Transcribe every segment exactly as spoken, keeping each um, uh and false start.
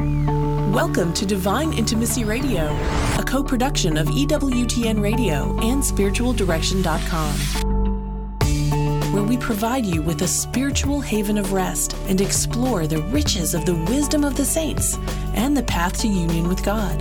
Welcome to Divine Intimacy Radio, a co-production of E W T N Radio and spiritual direction dot com, where we provide you with a spiritual haven of rest and explore the riches of the wisdom of the saints and the path to union with God.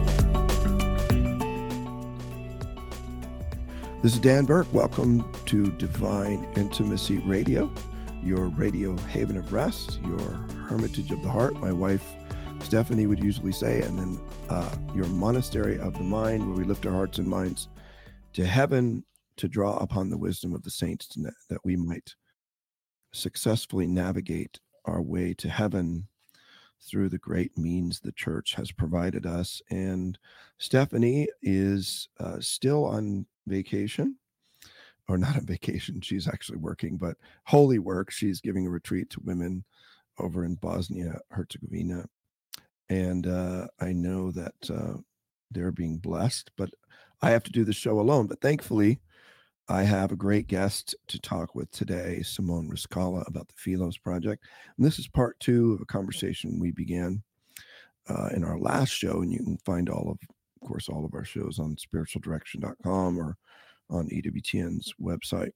This is Dan Burke. Welcome to Divine Intimacy Radio, your radio haven of rest, your hermitage of the heart, my wife Stephanie would usually say, and then uh, your monastery of the mind, where we lift our hearts and minds to heaven to draw upon the wisdom of the saints, to, that we might successfully navigate our way to heaven through the great means the church has provided us. And Stephanie is uh, still on vacation, or not on vacation, she's actually working, but holy work. She's giving a retreat to women over in Bosnia, Herzegovina. And uh, I know that uh, they're being blessed, but I have to do the show alone. But thankfully, I have a great guest to talk with today, Simone Riscala, about the Philos Project. And this is part two of a conversation we began uh, in our last show. And you can find all of, of course, all of our shows on spiritual direction dot com or on E W T N's website.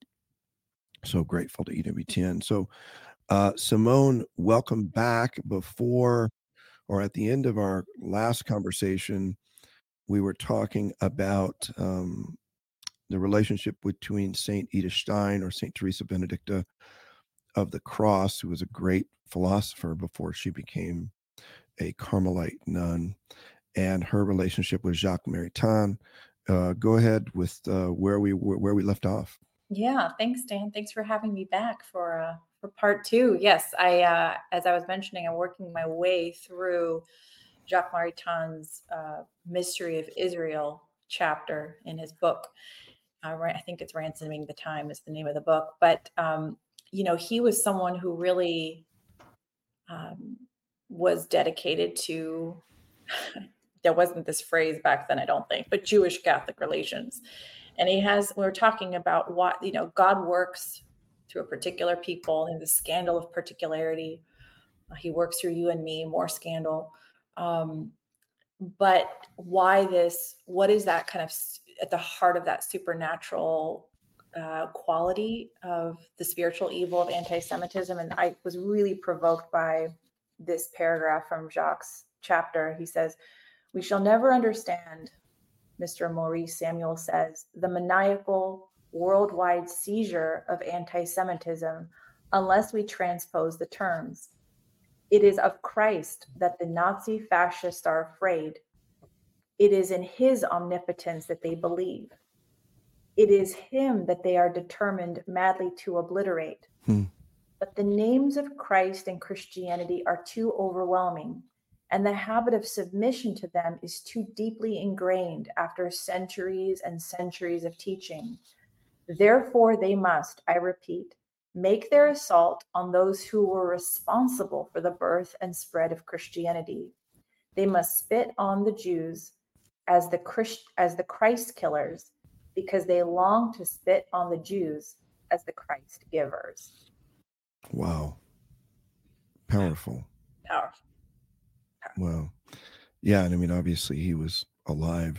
So grateful to E W T N. So uh, Simone, welcome back. Before or at the end of our last conversation, we were talking about um, the relationship between Saint Edith Stein, or Saint Teresa Benedicta of the Cross, who was a great philosopher before she became a Carmelite nun, and her relationship with Jacques Maritain. Uh, go ahead with uh, where we where we left off. Yeah, thanks, Dan. Thanks for having me back for uh, for part two. Yes, I, uh, as I was mentioning, I'm working my way through Jacques Maritain's uh, Mystery of Israel chapter in his book. Uh, I think it's Ransoming the Time is the name of the book. But, um, you know, he was someone who really um, was dedicated to, there wasn't this phrase back then, I don't think, but Jewish Catholic relations. And he has, we we're talking about what, you know, God works through a particular people in the scandal of particularity. Uh, he works through you and me, more scandal. Um, but why this, what is that kind of at the heart of that supernatural uh, quality of the spiritual evil of anti-Semitism? And I was really provoked by this paragraph from Jacques' chapter. He says, "We shall never understand," Mister Maurice Samuel says, "the maniacal worldwide seizure of anti-Semitism unless we transpose the terms. It is of Christ that the Nazi fascists are afraid. It is in his omnipotence that they believe. It is him that they are determined madly to obliterate. Hmm. But the names of Christ and Christianity are too overwhelming, and the habit of submission to them is too deeply ingrained after centuries and centuries of teaching. Therefore, they must, I repeat, make their assault on those who were responsible for the birth and spread of Christianity. They must spit on the Jews as the Christ, as the Christ killers, because they long to spit on the Jews as the Christ givers." Wow. Powerful. Powerful. Well, yeah, and I mean, obviously he was alive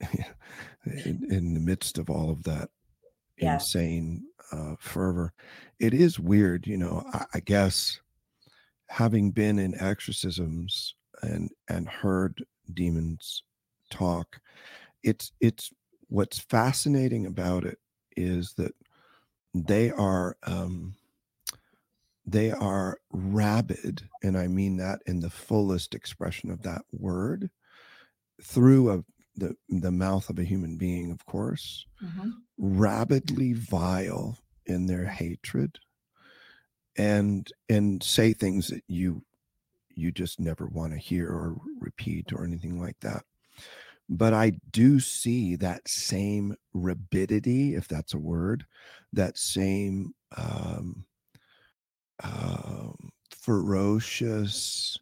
in, in the midst of all of that yeah. insane uh, fervor. It is weird, you know, I, I guess having been in exorcisms and and heard demons talk, it's it's what's fascinating about it is that they are um, they are rabid, and I mean that in the fullest expression of that word, through a, the, the mouth of a human being, of course, mm-hmm. rabidly vile in their hatred, and and say things that you you just never want to hear or repeat or anything like that. But I do see that same rabidity, if that's a word, that same um, Um, ferocious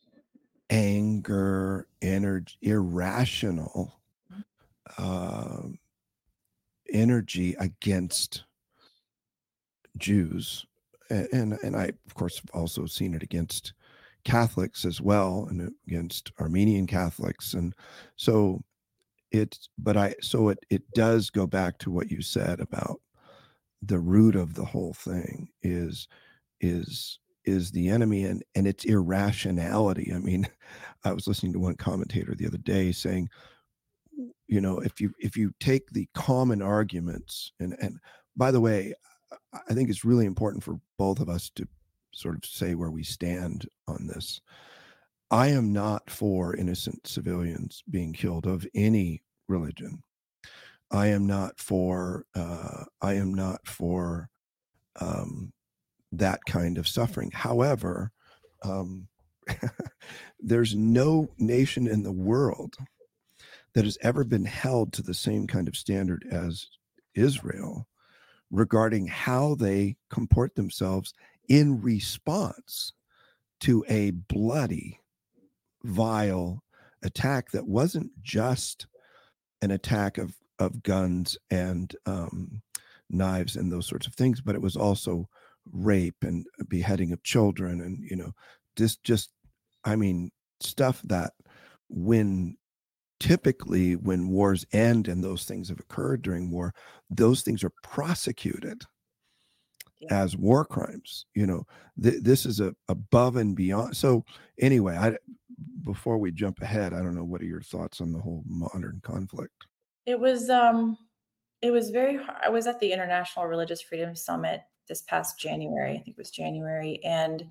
anger, energy, irrational uh, energy against Jews, and, and and I of course have also seen it against Catholics as well, and against Armenian Catholics. And so it, but I, so it, it does go back to what you said about the root of the whole thing is, is, is the enemy and, and its irrationality. I mean, I was listening to one commentator the other day saying, you know, if you, if you take the common arguments and, and by the way, I think it's really important for both of us to sort of say where we stand on this. I am not for innocent civilians being killed of any religion. I am not for, uh, I am not for um, that kind of suffering. However, um, there's no nation in the world that has ever been held to the same kind of standard as Israel regarding how they comport themselves in response to a bloody, vile attack that wasn't just an attack of, of guns and um, knives and those sorts of things, but it was also rape and beheading of children. And, you know, this just, I mean, stuff that when typically when wars end and those things have occurred during war, those things are prosecuted yeah. as war crimes. You know, th- this is a above and beyond. So anyway, I, before we jump ahead, I don't know, what are your thoughts on the whole modern conflict? It was, um, it was very hard. I was at the International Religious Freedom Summit this past January. I think it was January. And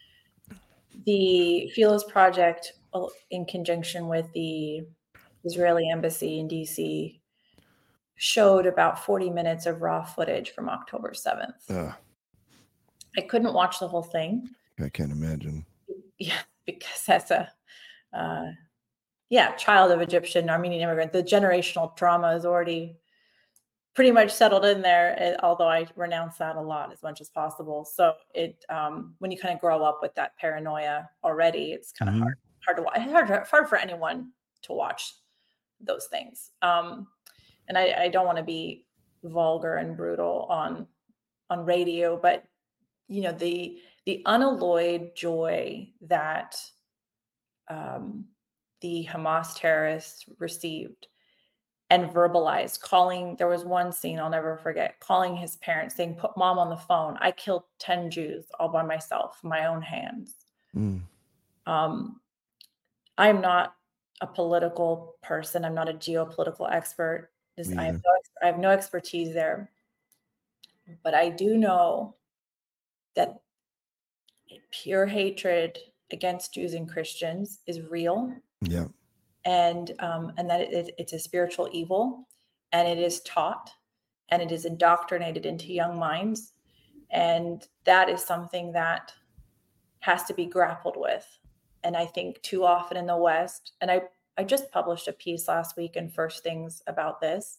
the Philos Project, in conjunction with the Israeli embassy in D C, showed about forty minutes of raw footage from October seventh. Uh, I couldn't watch the whole thing. I can't imagine. Yeah, because as a uh, yeah, child of Egyptian Armenian immigrant, the generational trauma is already pretty much settled in there, although I renounce that a lot as much as possible. So it um, when you kind of grow up with that paranoia already, it's kind of mm-hmm. hard hard to watch. It's hard, hard for anyone to watch those things. Um, and I, I don't want to be vulgar and brutal on on radio, but you know, the the unalloyed joy that um, the Hamas terrorists received and verbalized, calling, there was one scene I'll never forget, calling his parents, saying, "Put mom on the phone. I killed ten Jews all by myself, my own hands." Mm. Um, I'm not a political person. I'm not a geopolitical expert. This, I, have no, I have no expertise there. But I do know that pure hatred against Jews and Christians is real. Yeah. And um, and that it, it's a spiritual evil, and it is taught, and it is indoctrinated into young minds. And that is something that has to be grappled with. And I think too often in the West, and I, I just published a piece last week in First Things about this,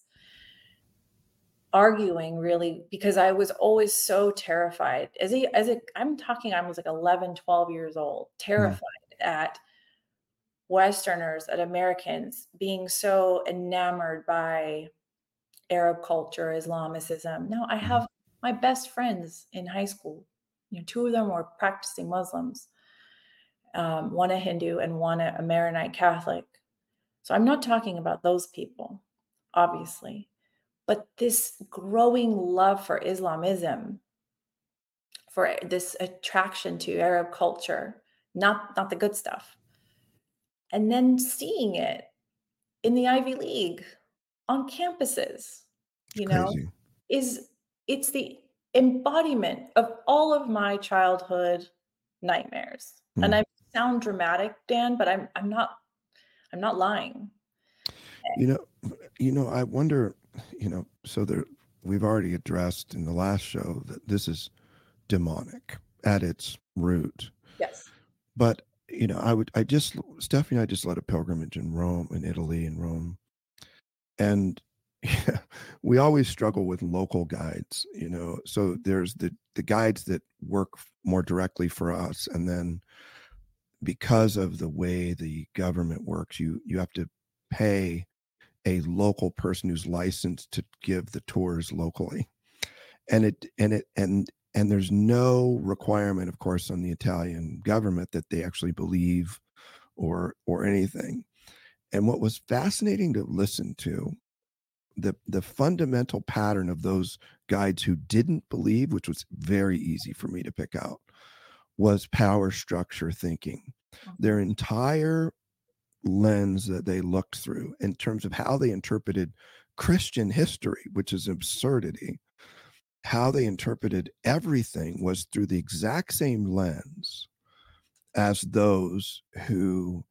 arguing really, because I was always so terrified. As a, as a, I'm talking, I was like eleven, twelve years old, terrified mm. at Westerners, at Americans being so enamored by Arab culture, Islamicism. Now I have my best friends in high school. You know, two of them were practicing Muslims, um, one a Hindu and one a Maronite Catholic. So I'm not talking about those people, obviously, but this growing love for Islamism, for this attraction to Arab culture, not, not the good stuff. And then seeing it in the Ivy League on campuses, you know, Crazy. is it's the embodiment of all of my childhood nightmares. Mm. And I sound dramatic, Dan, but I'm I'm not I'm not lying. You know, you know, I wonder, you know, so there we've already addressed in the last show that this is demonic at its root. Yes. But you know, I would, I just, Stephanie and I just led a pilgrimage in Rome, in Italy, in Rome. And yeah, we always struggle with local guides, you know, so there's the, the guides that work more directly for us. And then because of the way the government works, you, you have to pay a local person who's licensed to give the tours locally. And it, and it, and and there's no requirement, of course, on the Italian government that they actually believe or or anything. And what was fascinating to listen to, the the fundamental pattern of those guides who didn't believe, which was very easy for me to pick out, was power structure thinking. Their entire lens that they looked through in terms of how they interpreted Christian history, which is absurdity, how they interpreted everything was through the exact same lens as those who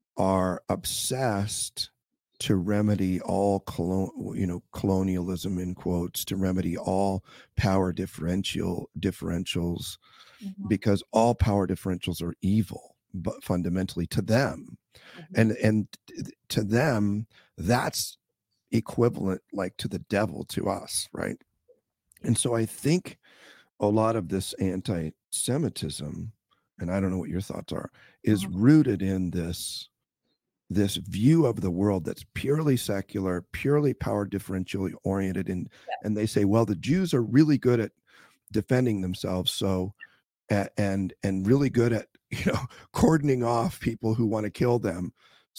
are obsessed to remedy all colon, you know, colonialism in quotes, to remedy all power differential differentials, Mhm. because all power differentials are evil, but fundamentally to them, Mhm. and and to them that's equivalent like to the devil to us, right? And so I think a lot of this anti-Semitism, and I don't know what your thoughts are, is Mhm. rooted in this this view of the world that's purely secular, purely power differentially oriented, and Yeah. and they say, well, the Jews are really good at defending themselves, so a- and and really good at, you know, cordoning off people who want to kill them,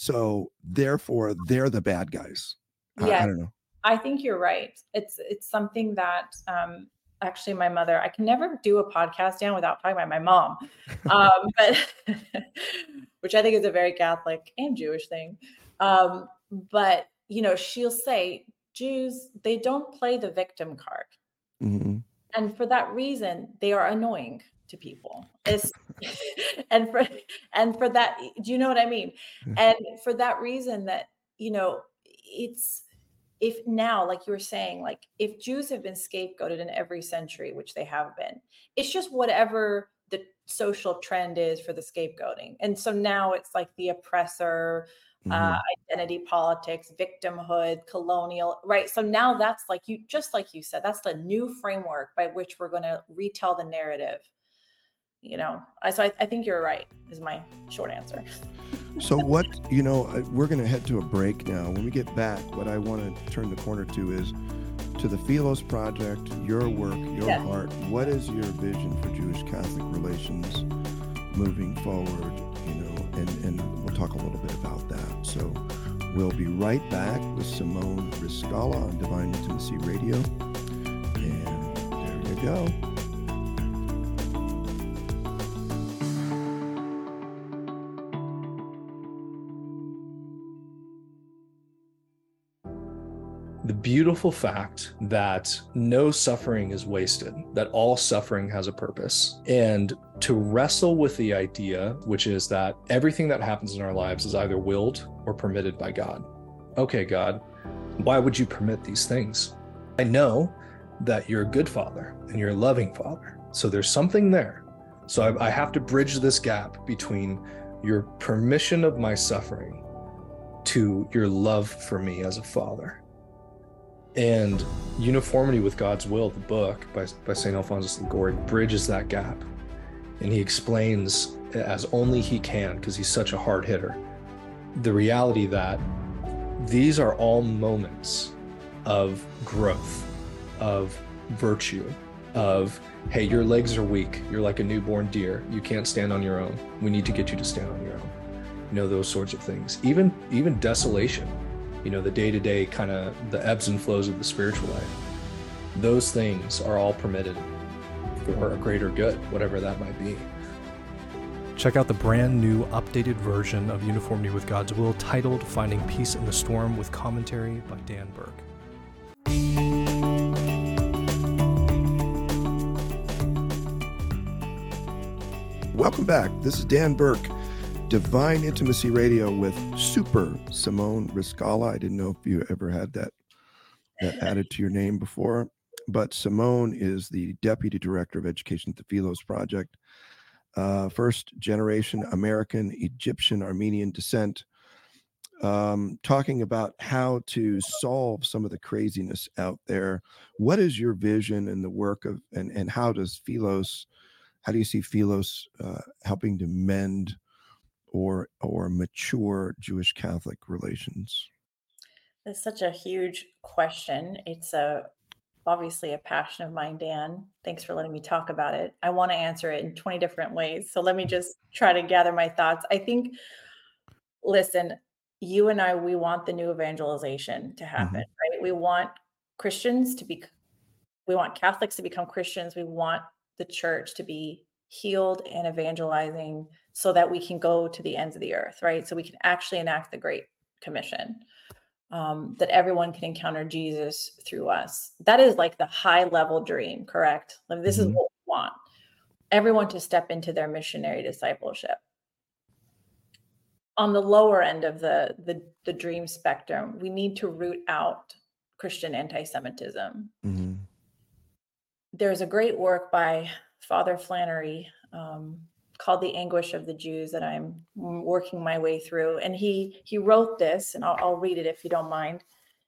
so therefore they're the bad guys. I, I Yes, don't know. I think you're right. It's it's something that um, actually my mother. I can never do a podcast down without talking about my mom, um, but which I think is a very Catholic and Jewish thing. Um, but you know, she'll say Jews they don't play the victim card, Mhm. and for that reason, they are annoying to people. It's and for and for that, do you know what I mean? And for that reason, that you know, it's if now, like you were saying, like if Jews have been scapegoated in every century, which they have been, it's just whatever the social trend is for the scapegoating. And so now it's like the oppressor, uh, Mhm. identity politics, victimhood, colonial, right? So now that's like you, just like you said, that's the new framework by which we're going to retell the narrative. You know, I, so I, I think you're right, is my short answer. So what, you know, uh, we're going to head to a break now. When we get back, what I want to turn the corner to is to the Philos Project, your work, your Yes. heart. What is your vision for Jewish Catholic relations moving forward? You know, and, and we'll talk a little bit about that. So we'll be right back with Simone Riscala on Divine Intimacy Radio. And there you go. The beautiful fact that no suffering is wasted, that all suffering has a purpose, and to wrestle with the idea, which is that everything that happens in our lives is either willed or permitted by God. Okay, God, why would you permit these things? I know that you're a good father and you're a loving father, so there's something there. So I, I have to bridge this gap between your permission of my suffering to your love for me as a father. And Uniformity with God's Will, the book by, by Saint Alphonsus Liguori, bridges that gap. And he explains, as only he can, because he's such a hard hitter, the reality that these are all moments of growth, of virtue, of, hey, your legs are weak. You're like a newborn deer. You can't stand on your own. We need to get you to stand on your own. You know, those sorts of things. Even, even desolation. You know, the day-to-day kind of the ebbs and flows of the spiritual life. Those things are all permitted for a greater good, whatever that might be. Check out the brand new updated version of Uniformity with God's Will titled Finding Peace in the Storm with commentary by Dan Burke. Welcome back. This is Dan Burke, Divine Intimacy Radio with Super Simone Riscala. I didn't know if you ever had that that added to your name before, but Simone is the Deputy Director of Education at the Philos Project. Uh, first generation American, Egyptian, Armenian descent, um, talking about how to solve some of the craziness out there. What is your vision and the work of, and, and how does Philos, how do you see Philos uh, helping to mend or or mature Jewish Catholic relations? That's such a huge question. It's a obviously a passion of mine, Dan. Thanks for letting me talk about it. I want to answer it in twenty different ways. So let me just try to gather my thoughts. I think, listen, you and I, we want the new evangelization to happen, Mhm. right? We want Christians to be, we want Catholics to become Christians. We want the church to be healed and evangelizing so that we can go to the ends of the earth, right? So we can actually enact the Great Commission, um, that everyone can encounter Jesus through us. That is like the high level dream, correct? Like this is Mhm. what we want. Everyone to step into their missionary discipleship. On the lower end of the, the, the dream spectrum, we need to root out Christian anti-Semitism. Mhm. There's a great work by Father Flannery um, called The Anguish of the Jews that I'm working my way through. And he he wrote this, and I'll, I'll read it if you don't mind.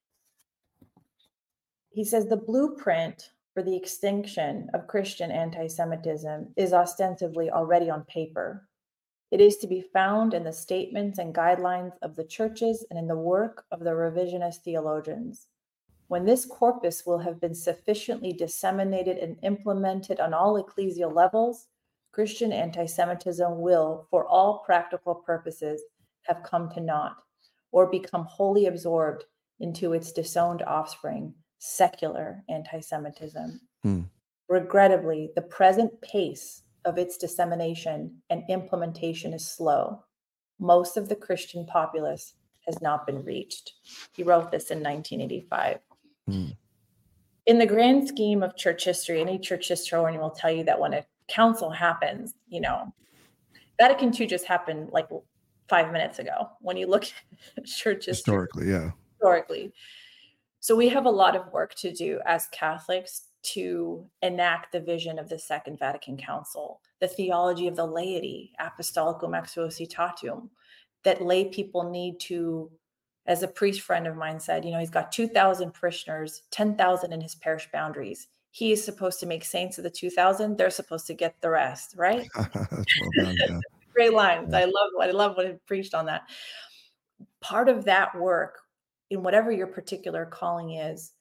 He says, the blueprint for the extinction of Christian anti-Semitism is ostensibly already on paper. It is to be found in the statements and guidelines of the churches and in the work of the revisionist theologians. When this corpus will have been sufficiently disseminated and implemented on all ecclesial levels, Christian anti-Semitism will, for all practical purposes, have come to naught, or become wholly absorbed into its disowned offspring, secular anti-Semitism. Hmm. Regrettably, the present pace of its dissemination and implementation is slow. Most of the Christian populace has not been reached. He wrote this in nineteen eighty-five. Hmm. In the grand scheme of church history, any church historian will tell you that when a council happens, you know, Vatican two just happened like five minutes ago when you look at church history Historically, yeah. historically. So we have a lot of work to do as Catholics to enact the vision of the Second Vatican Council, the theology of the laity, Apostolicum ex Societatum, that lay people need to, as a priest friend of mine said, you know, he's got two thousand parishioners, ten thousand in his parish boundaries. He is supposed to make saints of the two thousand. They're supposed to get the rest, right? That's well done, yeah. Great lines. Yeah. I love what I love what he preached on that. Part of that work, in whatever your particular calling is,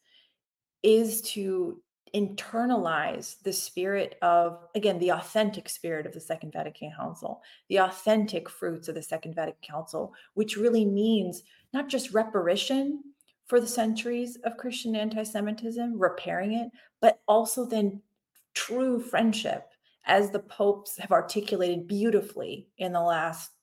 is to internalize the spirit of, again, the authentic spirit of the Second Vatican Council, the authentic fruits of the Second Vatican Council, which really means not just reparation for the centuries of Christian anti-Semitism, repairing it, but also then true friendship, as the popes have articulated beautifully in the last,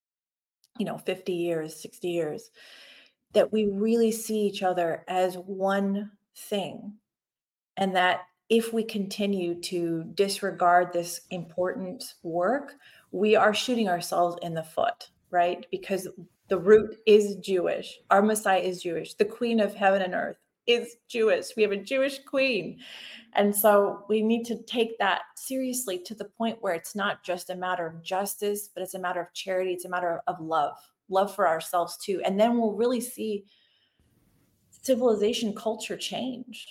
you know, fifty years, sixty years, that we really see each other as one thing. And that if we continue to disregard this important work, we are shooting ourselves in the foot, right? Because the root is Jewish. Our Messiah is Jewish. The Queen of heaven and earth is Jewish. We have a Jewish queen. And so we need to take that seriously to the point where it's not just a matter of justice, but it's a matter of charity. It's a matter of love, love for ourselves too. And then we'll really see civilization, culture change.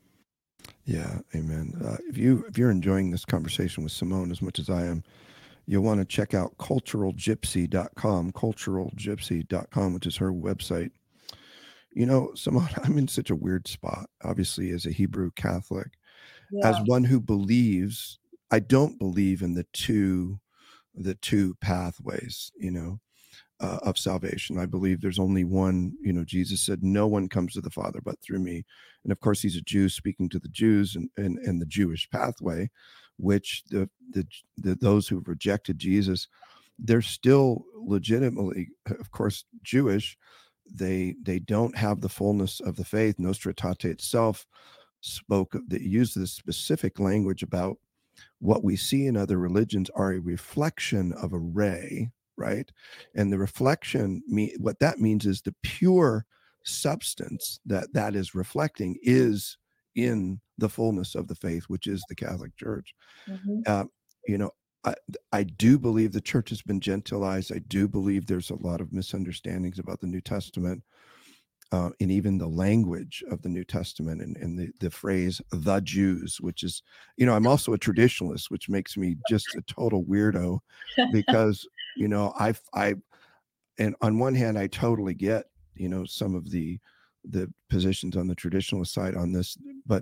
Yeah, amen. Uh, if you if you're enjoying this conversation with Simone as much as I am, you'll want to check out cultural gypsy dot com, cultural gypsy dot com, which is her website. You know, Simone, I'm in such a weird spot, obviously, as a Hebrew Catholic, Yeah. as one who believes, I don't believe in the two the two pathways, you know, uh, of salvation. I believe there's only one. You know, Jesus said, no one comes to the Father but through me. And of course, he's a Jew speaking to the Jews and, and, and the Jewish pathway, which the, the, the those who rejected Jesus, they're still legitimately, of course, Jewish. They they don't have the fullness of the faith. Nostra Aetate itself spoke, that used this specific language about what we see in other religions are a reflection of a ray, right? And the reflection, me, what that means is the pure substance that that is reflecting is in the fullness of the faith, which is the Catholic Church. Mm-hmm. Uh, you know, I, I do believe the church has been gentilized. I do believe there's a lot of misunderstandings about the New Testament. Uh, and even the language of the New Testament and, and the, the phrase, the Jews, which is, you know, I'm also a traditionalist, which makes me just a total weirdo because, you know, I, I, and on one hand, I totally get, you know, some of the, the positions on the traditionalist side on this, but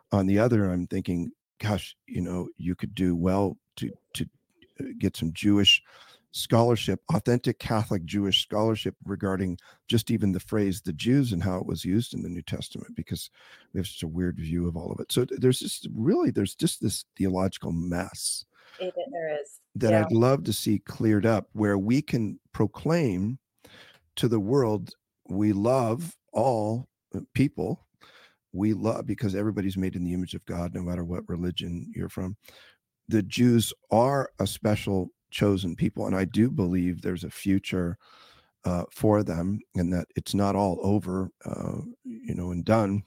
On the other, I'm thinking, gosh, you know, you could do well to to get some Jewish scholarship, authentic Catholic Jewish scholarship regarding just even the phrase "the Jews" and how it was used in the New Testament, because we have such a weird view of all of it. So there's just really there's just this theological mess It, there is. that Yeah. I'd love to see cleared up, where we can proclaim to the world we love all people. We love, because everybody's made in the image of God, no matter what religion you're from. The Jews are a special chosen people, and I do believe there's a future uh, for them, and that it's not all over, uh, you know, and done.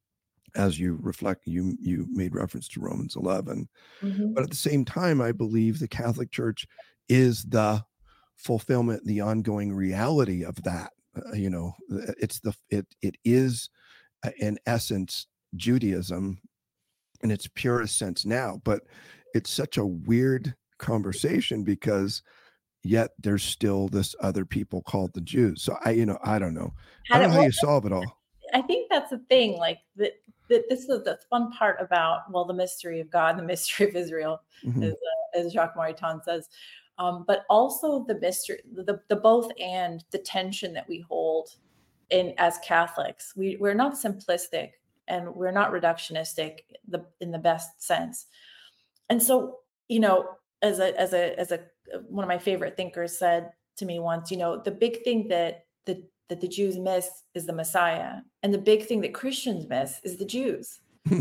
As you reflect, you you made reference to Romans eleven, Mhm. but at the same time, I believe the Catholic Church is the fulfillment, the ongoing reality of that. Uh, you know, it's the it it is uh, in essence Judaism in its purest sense now, but it's such a weird conversation because yet there's still this other people called the Jews. So I, you know, I don't know. I How don't do, know how well, you solve it all. I think that's the thing. Like that, that this is the fun part about, well, the mystery of God, the mystery of Israel, Mhm. as, uh, as Jacques Maritain says, um, but also the mystery, the, the both and the tension that we hold in as Catholics. We we're not simplistic and we're not reductionistic, the in the best sense. And so, you know, as a as a as a one of my favorite thinkers said to me once, you know, the big thing that the that the Jews miss is the Messiah, and the big thing that Christians miss is the Jews.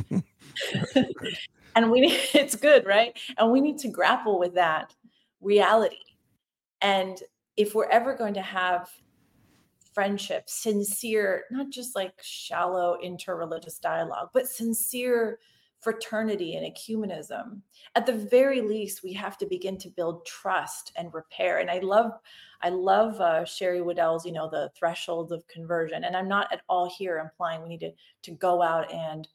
Right, right. And we need, it's good, right? And we need to grapple with that reality. And if we're ever going to have friendship, sincere, not just like shallow interreligious dialogue, but sincere fraternity and ecumenism, at the very least, we have to begin to build trust and repair. And I love, I love uh, Sherry Waddell's, you know, the thresholds of conversion. And I'm not at all here implying we need to to go out and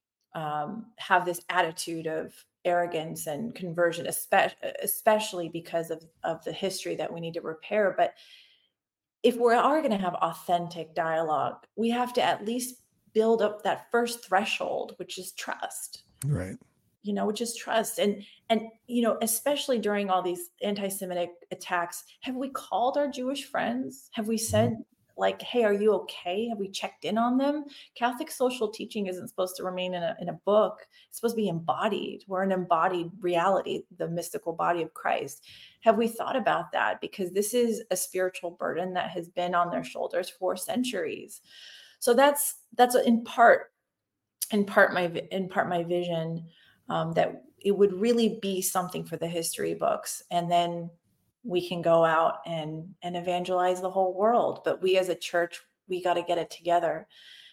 um, have this attitude of arrogance and conversion, especially, especially because of, of the history that we need to repair. But if we are going to have authentic dialogue, we have to at least build up that first threshold, which is trust, Right. you know, which is trust. And, and, you know, especially during all these anti-Semitic attacks, have we called our Jewish friends? Have we said, like, hey, are you okay? Have we checked in on them? Catholic social teaching isn't supposed to remain in a, in a book. It's supposed to be embodied. We're an embodied reality, the mystical body of Christ. Have we thought about that? Because this is a spiritual burden that has been on their shoulders for centuries. So that's that's in part, in part my in part my vision, um, that it would really be something for the history books, and then we can go out and and evangelize the whole world. But we as a church, we got to get it together.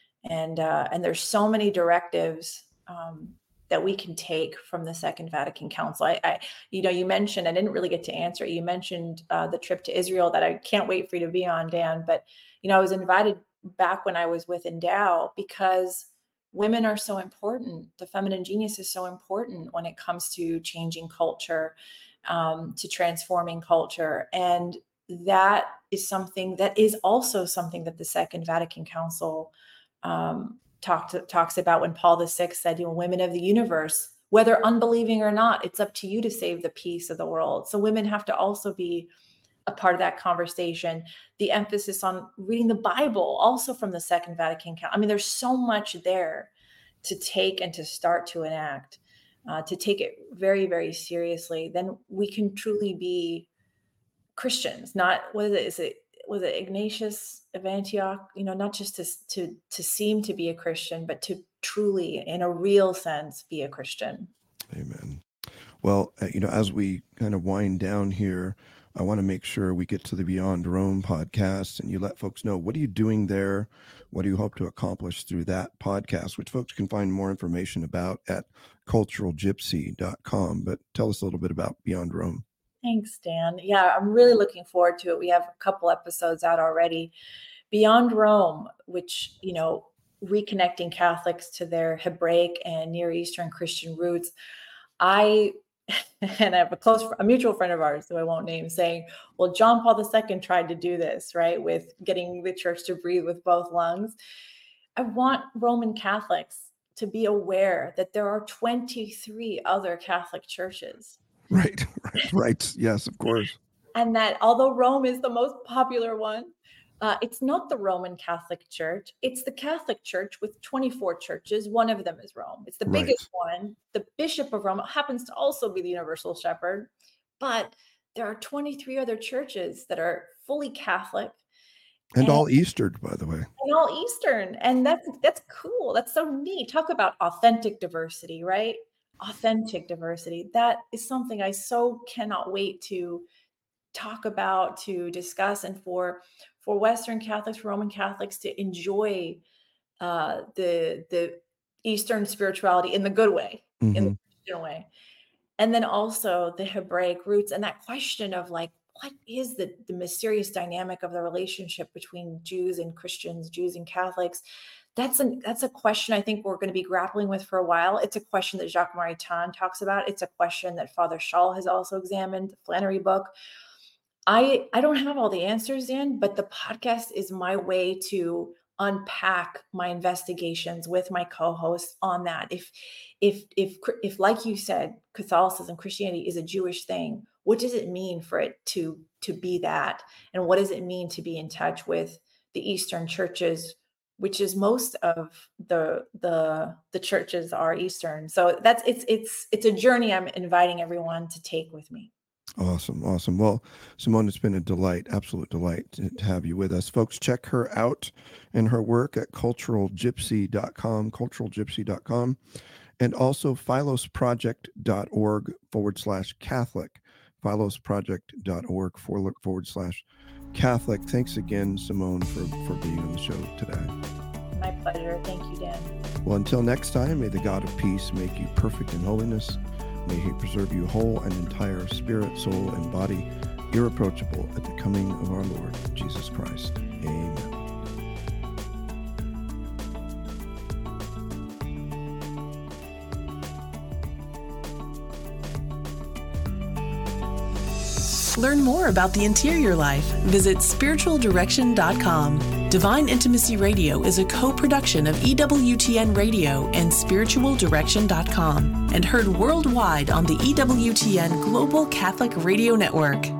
And uh, and there's so many directives um, that we can take from the Second Vatican Council. I, I, you know, you mentioned, I didn't really get to answer it. You mentioned uh, the trip to Israel that I can't wait for you to be on, Dan. But you know, I was invited back when I was with Endow because women are so important. The feminine genius is so important when it comes to changing culture, um, to transforming culture. And that is something that is also something that the Second Vatican Council um, talked, talks about when Paul the Sixth said, you know, women of the universe, whether unbelieving or not, it's up to you to save the peace of the world. So women have to also be a part of that conversation. The emphasis on reading the Bible, also from the Second Vatican Council. I mean, there's so much there to take and to start to enact, uh, to take it very, very seriously. Then we can truly be Christians. Not, what is it? Is it was it Ignatius of Antioch? You know, not just to to to seem to be a Christian, but to truly, in a real sense, be a Christian. Amen. Well, uh, you know, as we kind of wind down here, I want to make sure we get to the Beyond Rome podcast and you let folks know, what are you doing there? What do you hope to accomplish through that podcast, which folks can find more information about at cultural gypsy dot com. But tell us a little bit about Beyond Rome. Thanks, Dan. Yeah, I'm really looking forward to it. We have a couple episodes out already. Beyond Rome, which, you know, reconnecting Catholics to their Hebraic and Near Eastern Christian roots. I, and I have a close, a mutual friend of ours, who I won't name, saying, well, John Paul the Second tried to do this, right? With getting the church to breathe with both lungs. I want Roman Catholics to be aware that there are twenty-three other Catholic churches. Right, right, right. Yes, of course. And that although Rome is the most popular one, uh, it's not the Roman Catholic Church. It's the Catholic Church with twenty-four churches. One of them is Rome. It's the Right. biggest one. The Bishop of Rome happens to also be the Universal Shepherd. But there are twenty-three other churches that are fully Catholic. And all Eastern, by the way. And all Eastern. And that's that's cool. That's so neat. Talk about authentic diversity, right? Authentic diversity. That is something I so cannot wait to talk about, to discuss, and for for Western Catholics, Roman Catholics to enjoy uh, the the Eastern spirituality in the good way, Mm-hmm. in the Christian way. And then also the Hebraic roots and that question of like, what is the, the mysterious dynamic of the relationship between Jews and Christians, Jews and Catholics? That's a, that's a question I think we're going to be grappling with for a while. It's a question that Jacques Maritain talks about. It's a question that Father Schall has also examined, the Flannery book. I, I don't have all the answers in, but the podcast is my way to unpack my investigations with my co-hosts on that. If, if, if, if, like you said, Catholicism, Christianity is a Jewish thing, what does it mean for it to, to be that? And what does it mean to be in touch with the Eastern churches, which is most of the, the, the churches are Eastern. So that's, it's, it's, it's a journey I'm inviting everyone to take with me. Awesome. Awesome. Well, Simone, it's been a delight, absolute delight to, to have you with us. Folks, check her out and her work at cultural gypsy dot com, cultural gypsy dot com, and also philosproject.org forward slash Catholic, philosproject.org forward, forward slash Catholic. Thanks again, Simone, for, for being on the show today. My pleasure. Thank you, Dan. Well, until next time, may the God of peace make you perfect in holiness. May he preserve you whole and entire, spirit, soul, and body, irreproachable at the coming of our Lord Jesus Christ. Amen. Learn more about the interior life. Visit spiritual direction dot com. Divine Intimacy Radio is a co-production of E W T N Radio and spiritual direction dot com and heard worldwide on the E W T N Global Catholic Radio Network.